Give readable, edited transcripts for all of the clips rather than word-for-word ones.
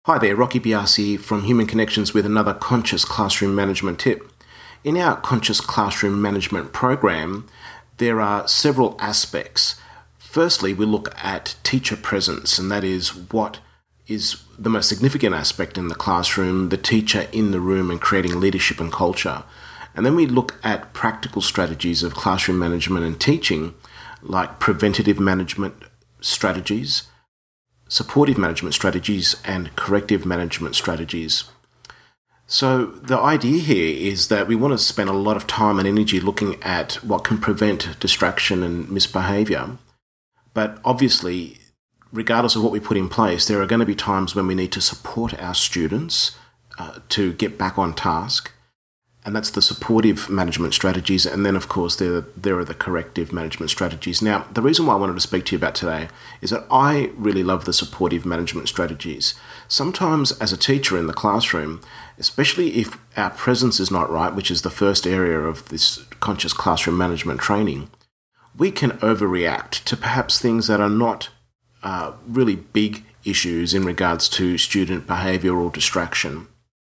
Hi there, Rocky Biasi from Human Connections with another Conscious Classroom Management tip. In our Conscious Classroom Management program, there are several aspects. Firstly, we look at teacher presence, and that is what is the most significant aspect in the classroom, the teacher in the room and creating leadership and culture. And then we look at practical strategies of classroom management and teaching, like preventative management strategies, supportive management strategies, and corrective management strategies. So the idea here is that we want to spend a lot of time and energy looking at what can prevent distraction and misbehaviour. But obviously, regardless of what we put in place, there are going to be times when we need to support our students to get back on task. And that's the supportive management strategies. And then, of course, there are the corrective management strategies. Now, the reason why I wanted to speak to you about today is that I really love the supportive management strategies. Sometimes as a teacher in the classroom, especially if our presence is not right, which is the first area of this conscious classroom management training, we can overreact to perhaps things that are not really big issues in regards to student behaviour or distraction.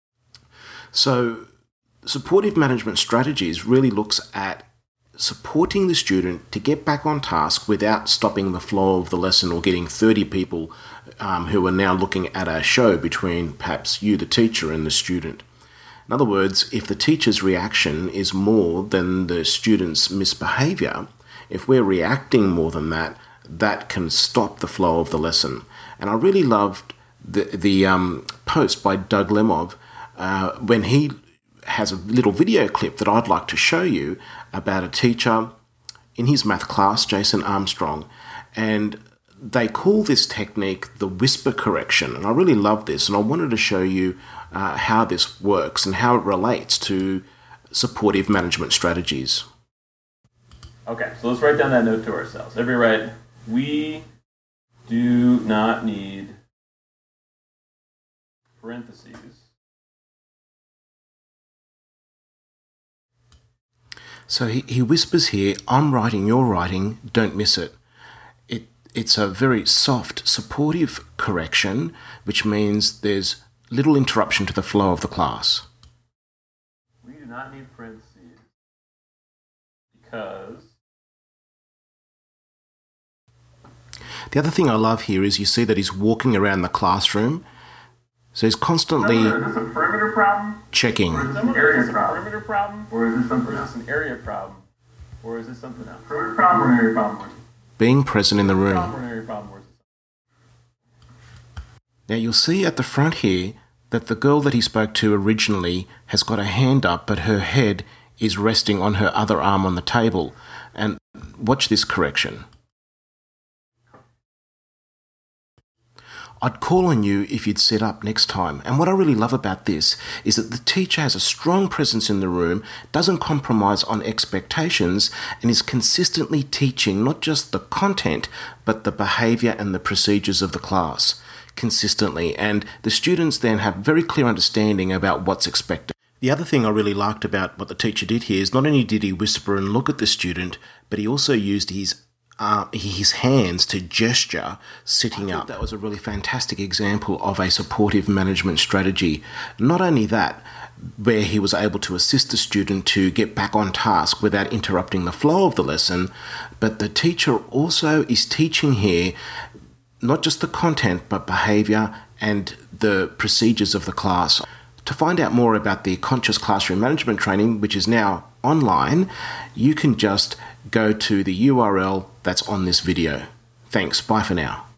So supportive management strategies really looks at supporting the student to get back on task without stopping the flow of the lesson or getting 30 people who are now looking at a show between perhaps you, the teacher, and the student. In other words, if the teacher's reaction is more than the student's misbehaviour, if we're reacting more than that, that can stop the flow of the lesson. And I really loved the post by Doug Lemov when he has a little video clip that I'd like to show you about a teacher in his math class, Jason Armstrong, and they call this technique the whisper correction. And I really love this, and I wanted to show you how this works and how it relates to supportive management strategies. Okay, so let's write down that note to ourselves. Everybody write, we do not need parentheses. So he whispers here, I'm writing, you're writing, don't miss it. It's a very soft, supportive correction, which means there's little interruption to the flow of the class. We do not need parentheses because... The other thing I love here is you see that he's walking around the classroom. So he's constantly is this a perimeter problem? checking. Or is this an area problem? perimeter problem? Or is this something Or is else? this an area problem? Or is this something else? Perimeter problem or an area problem? Being present in the room. Problem or an area problem? Or is this Now you'll see at the front here that the girl that he spoke to originally has got a hand up, but her head is resting on her other arm on the table. And watch this correction. I'd call on you if you'd sit up next time. And what I really love about this is that the teacher has a strong presence in the room, doesn't compromise on expectations, and is consistently teaching not just the content, but the behaviour and the procedures of the class consistently. And the students then have very clear understanding about what's expected. The other thing I really liked about what the teacher did here is not only did he whisper and look at the student, but he also used his hands to gesture sitting up. That was a really fantastic example of a supportive management strategy. Not only that, where he was able to assist the student to get back on task without interrupting the flow of the lesson, but the teacher also is teaching here not just the content, but behaviour and the procedures of the class. To find out more about the Conscious Classroom Management training, which is now online, you can just go to the URL that's on this video. Thanks, bye for now.